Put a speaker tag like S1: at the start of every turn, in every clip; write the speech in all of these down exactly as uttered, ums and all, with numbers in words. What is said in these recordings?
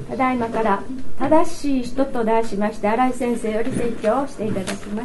S1: ただいまから正しい人と題しまして新井先生より説教をしていただきます。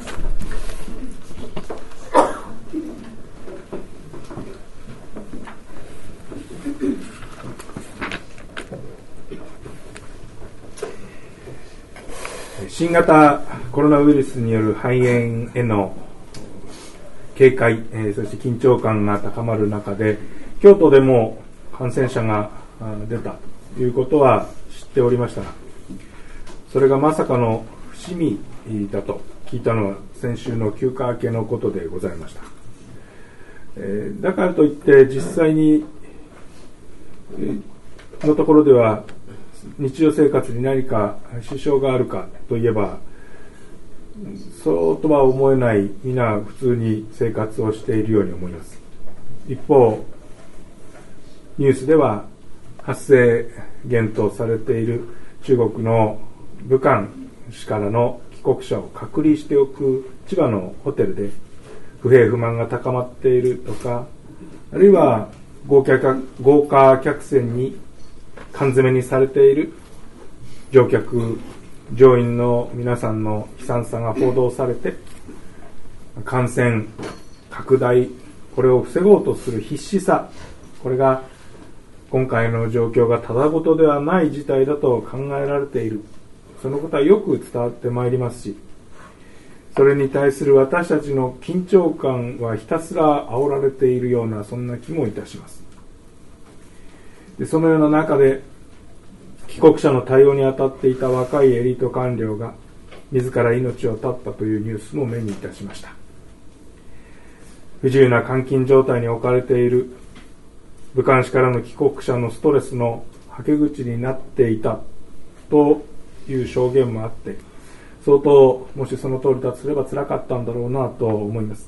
S2: 新型コロナウイルスによる肺炎への警戒、えー、そして緊張感が高まる中で京都でも感染者が出たということは知っておりましたが、それがまさかの伏見だと聞いたのは先週の休暇明けのことでございました。えー、だからといって実際に、えー、のところでは日常生活に何か支障があるかといえばそうとは思えない。皆普通に生活をしているように思います。一方ニュースでは発生源とされている中国の武漢市からの帰国者を隔離しておく千葉のホテルで不平不満が高まっているとか、あるいは豪華客、豪華客船に缶詰にされている乗客乗員の皆さんの悲惨さが報道されて、感染拡大、これを防ごうとする必死さ、これが今回の状況がただごとではない事態だと考えられている。そのことはよく伝わってまいりますし、それに対する私たちの緊張感はひたすら煽られているような、そんな気もいたします。でそのような中で帰国者の対応に当たっていた若いエリート官僚が自ら命を絶ったというニュースも目にいたしました。不自由な監禁状態に置かれている武漢市からの帰国者のストレスのはけ口になっていたという証言もあって、相当もしその通りだとすれば辛かったんだろうなと思います。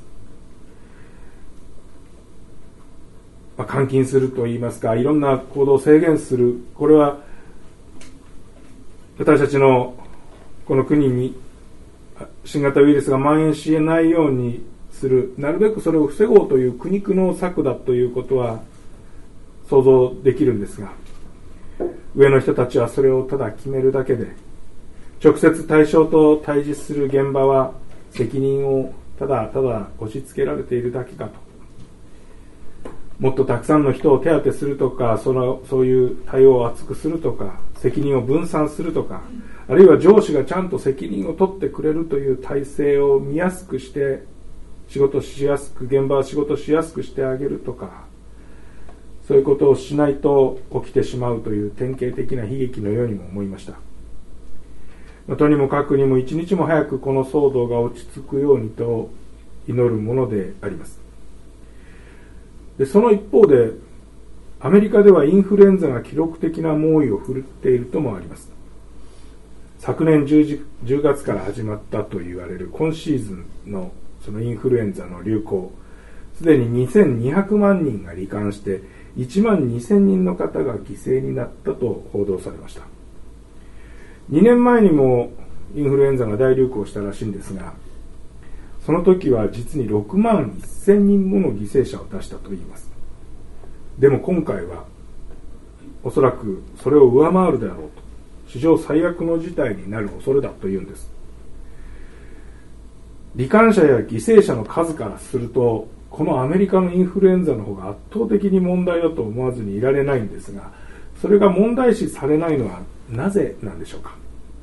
S2: まあ、監禁するといいますか、いろんな行動を制限する、これは私たちのこの国に新型ウイルスが蔓延しないようにする、なるべくそれを防ごうという苦肉の策だということは想像できるんですが、上の人たちはそれをただ決めるだけで、直接対象と対峙する現場は責任をただただ押し付けられているだけかと。もっとたくさんの人を手当てするとか、そのそういう対応を厚くするとか、責任を分散するとか、あるいは上司がちゃんと責任を取ってくれるという体制を見やすくして仕事しやすく、現場は仕事しやすくしてあげるとか、そういうことをしないと起きてしまうという典型的な悲劇のようにも思いました。とにもかくにも一日も早くこの騒動が落ち着くようにと祈るものであります。でその一方でアメリカではインフルエンザが記録的な猛威を振るっているともあります。昨年 10, 10月から始まったと言われる今シーズンのそのインフルエンザの流行、すでににせんにひゃくまんにんが罹患していちまんにせんにんの方が犠牲になったと報道されました。にねんまえにもインフルエンザが大流行したらしいんですが、その時は実にろくまんせんにんもの犠牲者を出したといいます。でも今回はおそらくそれを上回るであろうと、史上最悪の事態になる恐れだというんです。罹患者や犠牲者の数からすると、このアメリカのインフルエンザの方が圧倒的に問題だと思わずにいられないんですが、それが問題視されないのはなぜなんでしょうか。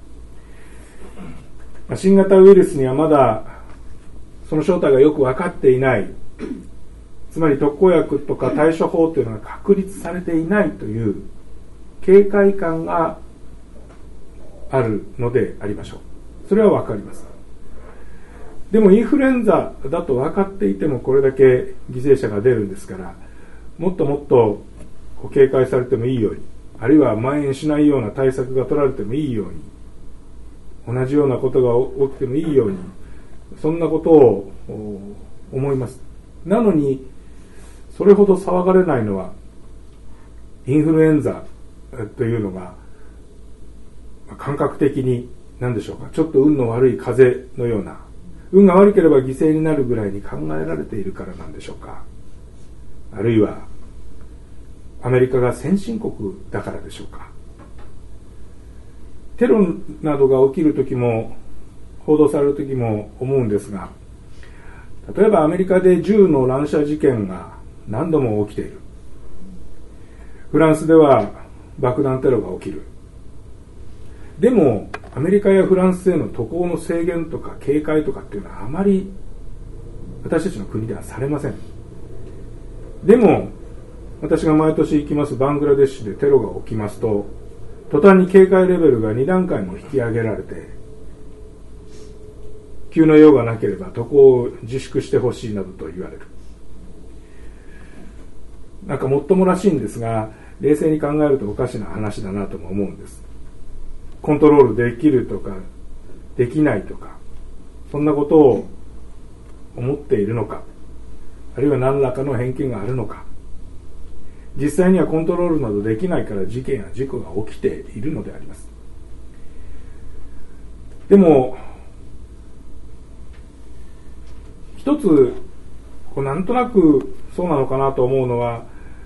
S2: 新型ウイルスにはまだその正体がよく分かっていない、つまり特効薬とか対処法というのが確立されていないという警戒感があるのでありましょう。それは分かります。でもインフルエンザだと分かっていてもこれだけ犠牲者が出るんですから、もっともっと警戒されてもいいように、あるいは蔓延しないような対策が取られてもいいように、同じようなことが起きてもいいように、そんなことを思います。なのにそれほど騒がれないのは、インフルエンザというのが感覚的に何でしょうか、ちょっと運の悪い風邪のような、運が悪ければ犠牲になるぐらいに考えられているからなんでしょうか。あるいはアメリカが先進国だからでしょうか。 テロなどが起きるときも報道されるときも思うんですが、例えばアメリカで銃の乱射事件が何度も起きている。フランスでは爆弾テロが起きる。でもアメリカやフランスへの渡航の制限とか警戒とかっていうのはあまり私たちの国ではされません。でも私が毎年行きますバングラデシュでテロが起きますと、途端に警戒レベルがに段階も引き上げられて、急の用がなければ渡航を自粛してほしいなどと言われる。なんかもっともらしいんですが、冷静に考えるとおかしな話だなとも思うんです。コントロールできるとかできないとか、そんなことを思っているのか、あるいは何らかの偏見があるのか。実際にはコントロールなどできないから事件や事故が起きているのであります。でも一つこうなんとなくそうなのかなと思うのは、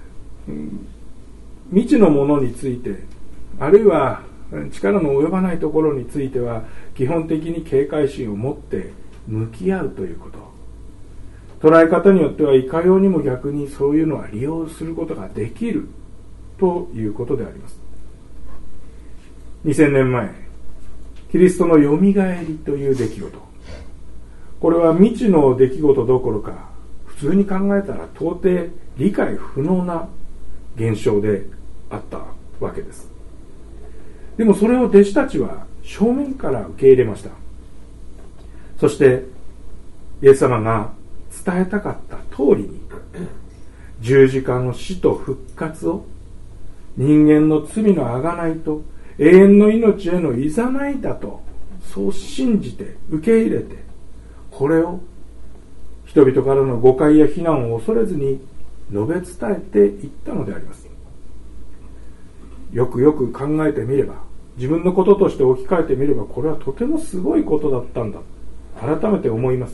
S2: 未知のものについて、あるいは力の及ばないところについては基本的に警戒心を持って向き合うということ。捉え方によってはいかようにも逆にそういうのは利用することができるということであります。にせんねんまえ、キリストのよみがえりという出来事、これは未知の出来事どころか、普通に考えたら到底理解不能な現象であったわけです。でもそれを弟子たちは正面から受け入れました。そしてイエス様が伝えたかった通りに、十字架の死と復活を人間の罪の贖いと永遠の命へのいざないだと、そう信じて受け入れて、これを人々からの誤解や非難を恐れずに述べ伝えていったのであります。よくよく考えてみれば、自分のこととして置き換えてみれば、これはとてもすごいことだったんだ、改めて思います。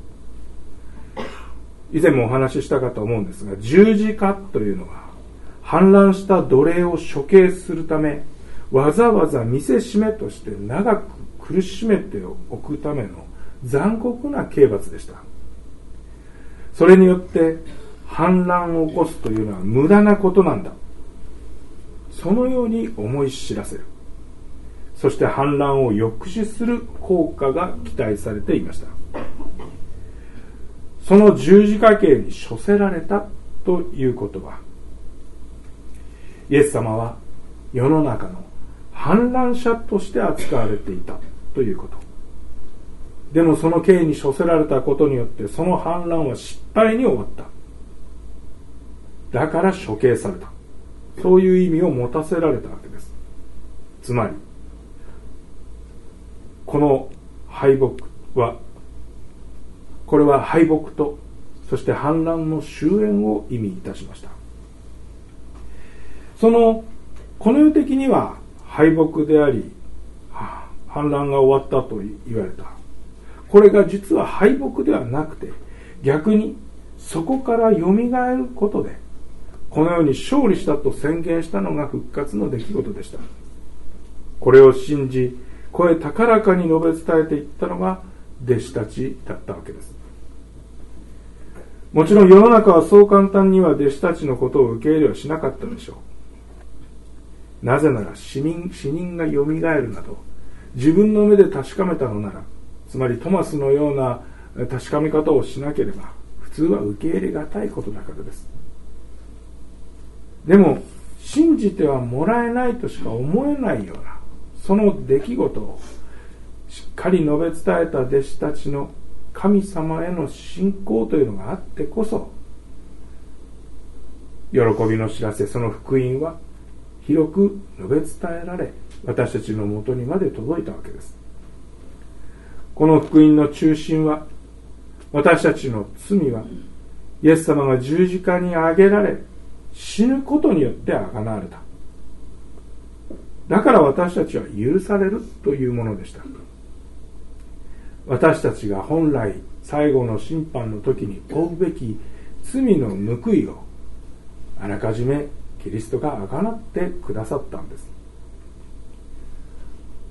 S2: 以前もお話ししたかと思うんですが、十字架というのは氾濫した奴隷を処刑するため、わざわざ見せしめとして長く苦しめておくための残酷な刑罰でした。それによって反乱を起こすというのは無駄なことなんだ、そのように思い知らせる。そして反乱を抑止する効果が期待されていました。その十字架刑に処せられたということは、イエス様は世の中の反乱者として扱われていたということ。でもその刑に処せられたことによって、その反乱は失敗に終わった。だから処刑された。そういう意味を持たせられたわけです。つまりこの敗北は、これは敗北と、そして反乱の終焉を意味いたしました。そのこの世的には敗北であり、反乱が終わったと言われた。これが実は敗北ではなくて、逆にそこからよみがえることで、この世に勝利したと宣言したのが復活の出来事でした。これを信じ、声高らかに述べ伝えていったのが弟子たちだったわけです。もちろん世の中はそう簡単には弟子たちのことを受け入れはしなかったでしょう。なぜなら死人、死人がよみがえるなど、自分の目で確かめたのなら、つまりトマスのような確かめ方をしなければ普通は受け入れがたいことだからです。でも信じてはもらえないとしか思えないようなその出来事をしっかり述べ伝えた弟子たちの神様への信仰というのがあってこそ、喜びの知らせ、その福音は広く述べ伝えられ、私たちのもとにまで届いたわけです。この福音の中心は、私たちの罪はイエス様が十字架に上げられ死ぬことによってあがなわれた。だから私たちは許されるというものでした。私たちが本来最後の審判の時に負うべき罪の報いをあらかじめキリストがあがなってくださったんです。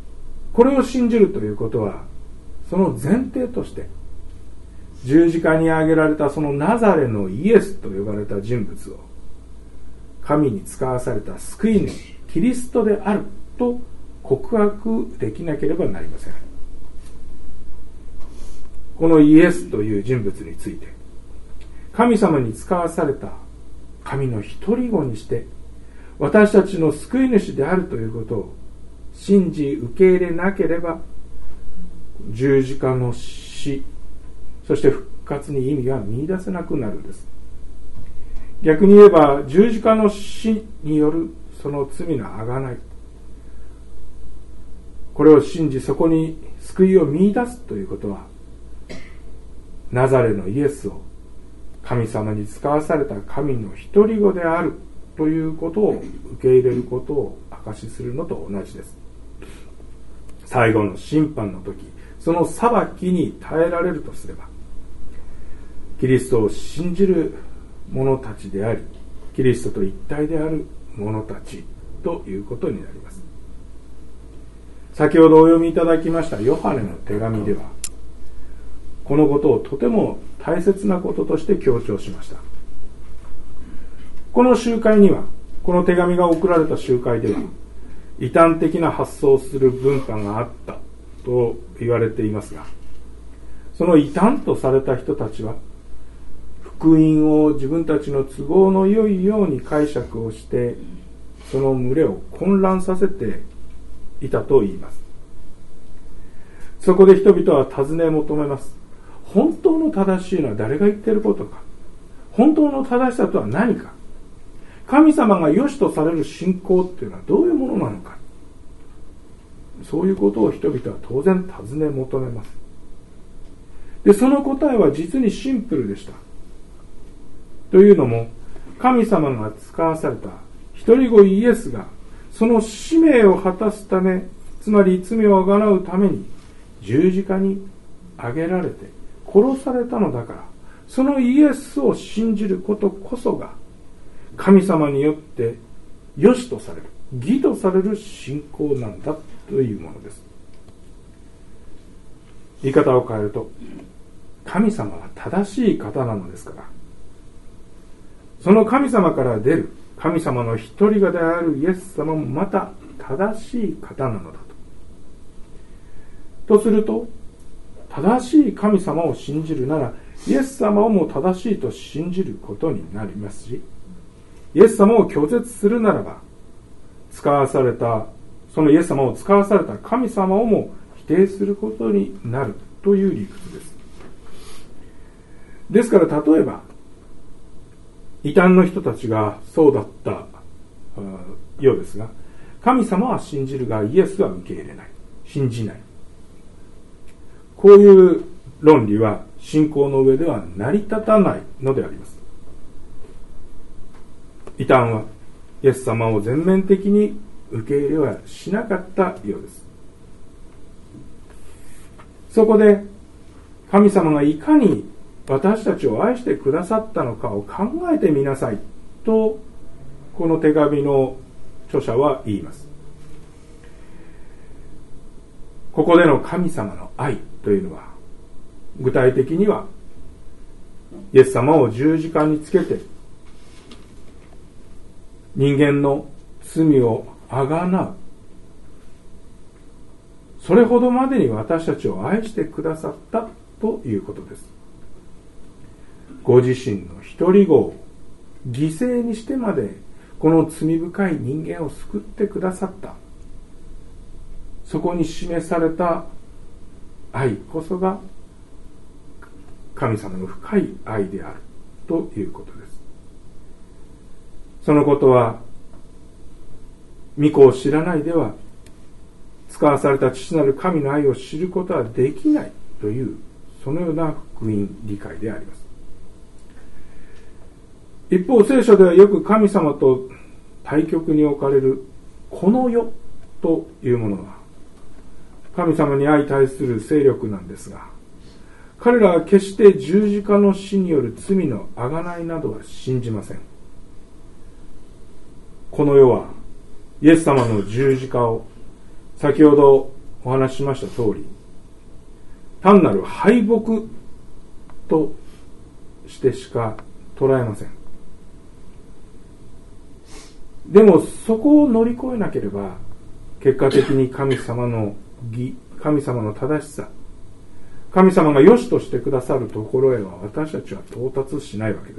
S2: これを信じるということは、その前提として十字架に挙げられたそのナザレのイエスと呼ばれた人物を神に使わされた救い主キリストであると告白できなければなりません。このイエスという人物について、神様に使わされた神の一人子にして私たちの救い主であるということを信じ受け入れなければ、十字架の死、そして復活に意味が見出せなくなるんです。逆に言えば、十字架の死によるその罪の贖い、これを信じそこに救いを見出すということは、ナザレのイエスを神様に使わされた神の一人子であるということを受け入れることを証しするのと同じです。最後の審判の時、その裁きに耐えられるとすれば、キリストを信じる者たちであり、キリストと一体である者たちということになります。先ほどお読みいただきましたヨハネの手紙では、このことをとても大切なこととして強調しました。この集会には、この手紙が送られた集会では、異端的な発想をする文化があったと言われていますが、その異端とされた人たちは、福音を自分たちの都合の良いように解釈をして、その群れを混乱させていたと言います。そこで人々は尋ね求めます。本当の正しいのは誰が言っていることか。本当の正しさとは何か。神様が良しとされる信仰っていうのはどういうものなのか。そういうことを人々は当然尋ね求めます。で、その答えは実にシンプルでした。というのも、神様が使わされた一人子イエスがその使命を果たすため、つまり罪をあがなうために十字架に上げられて殺されたのだから、そのイエスを信じることこそが神様によって良しとされる、義とされる信仰なんだというものです。言い方を変えると、神様は正しい方なのですから、その神様から出る神様の一人子であるイエス様もまた正しい方なのだと。とすると、正しい神様を信じるなら、イエス様をも正しいと信じることになりますし、イエス様を拒絶するならば、使わされた、そのイエス様を使わされた神様をも否定することになるという理屈です。ですから例えば、異端の人たちがそうだったようですが、神様は信じるがイエスは受け入れない、信じない。こういう論理は信仰の上では成り立たないのであります。異端はイエス様を全面的に受け入れはしなかったようです。そこで神様がいかに私たちを愛してくださったのかを考えてみなさいと、この手紙の著者は言います。ここでの神様の愛というのは、具体的にはイエス様を十字架につけて人間の罪をあがなう、それほどまでに私たちを愛してくださったということです。ご自身の一人子を犠牲にしてまでこの罪深い人間を救ってくださった、そこに示された愛こそが神様の深い愛であるということです。そのことは御子を知らないでは使わされた父なる神の愛を知ることはできないという、そのような福音理解であります。一方、聖書ではよく神様と対極に置かれるこの世というものは神様に相対する勢力なんですが、彼らは決して十字架の死による罪の贖いなどは信じません。この世はイエス様の十字架を先ほどお話ししました通り、単なる敗北としてしか捉えません。でもそこを乗り越えなければ、結果的に神様の義、神様の正しさ、神様が良しとしてくださるところへは私たちは到達しないわけです。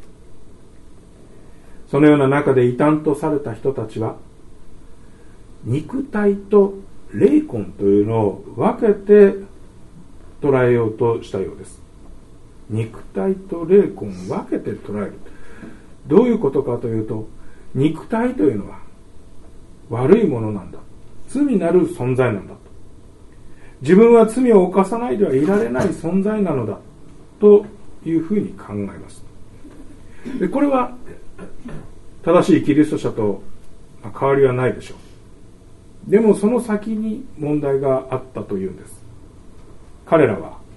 S2: そのような中で異端とされた人たちは、肉体と霊魂というのを分けて捉えようとしたようです。肉体と霊魂を分けて捉える。どういうことかというと、肉体というのは悪いものなんだ。罪なる存在なんだ。自分は罪を犯さないではいられない存在なのだというふうに考えます。で、これは正しいキリスト者と変わりはないでしょう。でもその先に問題があったというんです。彼らは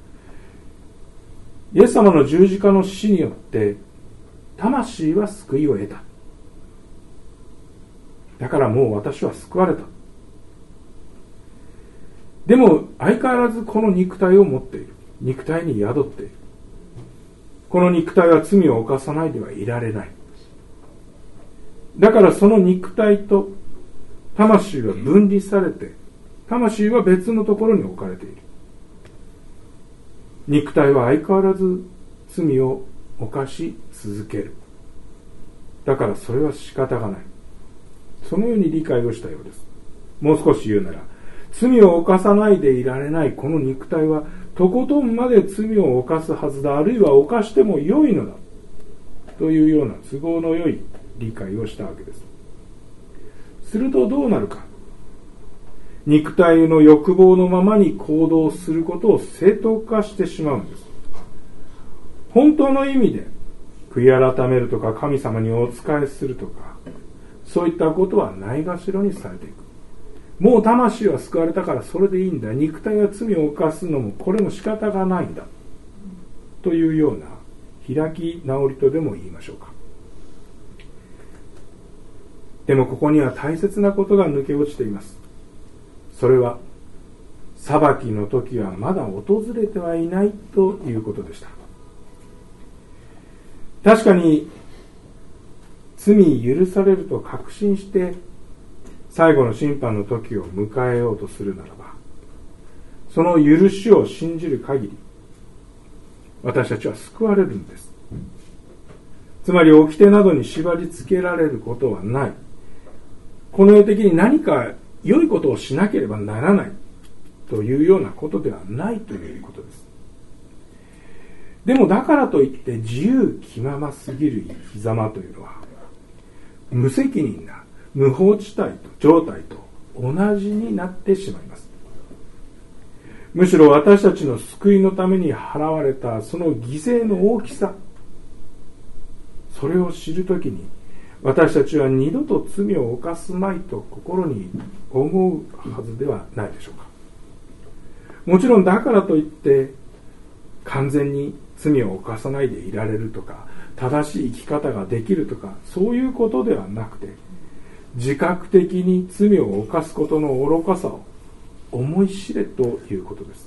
S2: イエス様の十字架の死によって魂は救いを得た。だからもう私は救われた。でも相変わらずこの肉体を持っている。肉体に宿っている。この肉体は罪を犯さないではいられない。だからその肉体と魂は分離されて、魂は別のところに置かれている。肉体は相変わらず罪を犯し続ける。だからそれは仕方がない。そのように理解をしたようです。もう少し言うなら、罪を犯さないでいられないこの肉体はとことんまで罪を犯すはずだ、あるいは犯しても良いのだというような都合の良い理解をしたわけです。するとどうなるか。肉体の欲望のままに行動することを正当化してしまうんです。本当の意味で悔い改めるとか神様にお仕えするとか、そういったことはないがしろにされていく。もう魂は救われたからそれでいいんだ。肉体が罪を犯すのもこれも仕方がないんだ。というような開き直りとでも言いましょうか。でもここには大切なことが抜け落ちています。それは裁きの時はまだ訪れてはいないということでした。確かに罪許されると確信して最後の審判の時を迎えようとするならば、その許しを信じる限り私たちは救われるんです。つまり掟などに縛り付けられることはない。この世的に何か良いことをしなければならないというようなことではないということです。でもだからといって自由気まますぎる生き様というのは無責任な無法地帯と状態と同じになってしまいます。むしろ私たちの救いのために払われたその犠牲の大きさ、それを知るときに私たちは二度と罪を犯すまいと心に思うはずではないでしょうか。もちろんだからといって完全に罪を犯さないでいられるとか正しい生き方ができるとかそういうことではなくて、自覚的に罪を犯すことの愚かさを思い知れということです。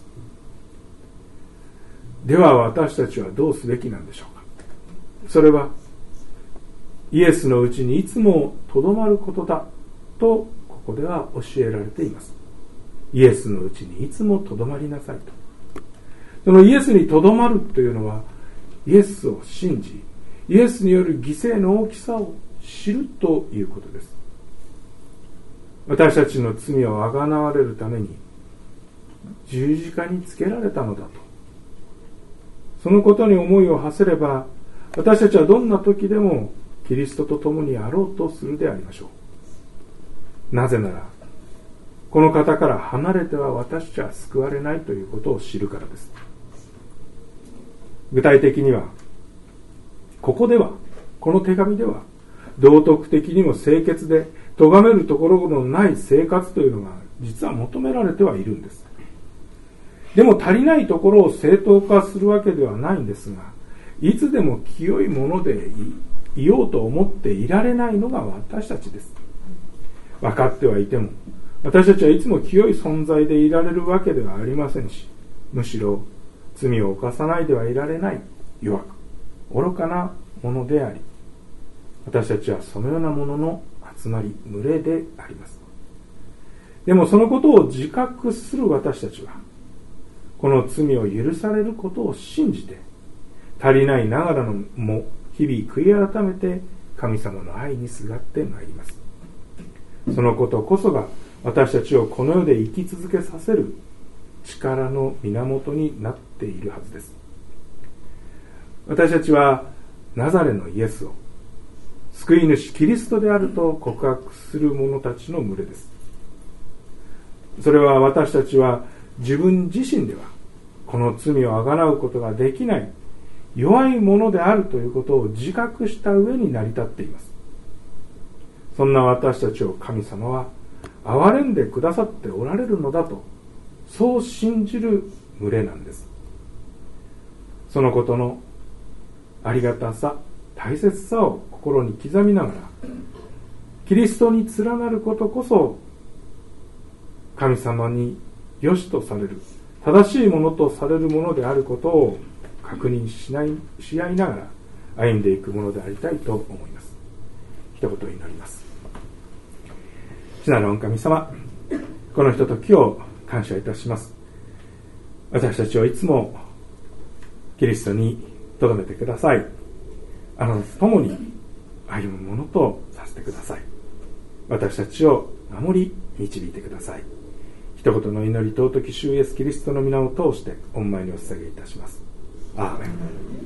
S2: では私たちはどうすべきなんでしょうか。それはイエスのうちにいつもとどまることだとここでは教えられています。イエスのうちにいつもとどまりなさいと。そのイエスにとどまるというのはイエスを信じ、イエスによる犠牲の大きさを知るということです。私たちの罪をあがなわれるために十字架につけられたのだと。そのことに思いを馳せれば、私たちはどんな時でもキリストと共にあろうとするでありましょう。なぜなら、この方から離れては私たちは救われないということを知るからです。具体的には、ここでは、この手紙では、道徳的にも清潔で、咎めるところのない生活というのが実は求められてはいるんです。でも足りないところを正当化するわけではないんですが、いつでも清いものでい、いようと思っていられないのが私たちです。分かってはいても、 私たちはいつも清い存在でいられるわけではありませんし、むしろ罪を犯さないではいられない弱く愚かなものであり、私たちはそのようなものの集まり、群れであります。でもそのことを自覚する私たちは、この罪を許されることを信じて、足りないながらのも日々悔い改めて神様の愛にすがってまいります。そのことこそが私たちをこの世で生き続けさせる力の源になっているはずです。私たちはナザレのイエスを救い主キリストであると告白する者たちの群れです。それは私たちは自分自身ではこの罪をあがなうことができない弱いものであるということを自覚した上に成り立っています。そんな私たちを神様は憐れんでくださっておられるのだと、そう信じる群れなんです。そのことのありがたさ、大切さを心に刻みながら、キリストに連なることこそ神様に良しとされる、正しいものとされるものであることを確認しないし合いながら歩んでいくものでありたいと思います。一言祈ります。主なる御神様、このひとときを感謝いたします。私たちをいつもキリストに留めてください。あなたと共に歩むものとさせてください。私たちを守り導いてください。一言の祈り、尊き主イエスキリストの皆を通して御前にお捧げいたします。アーメン。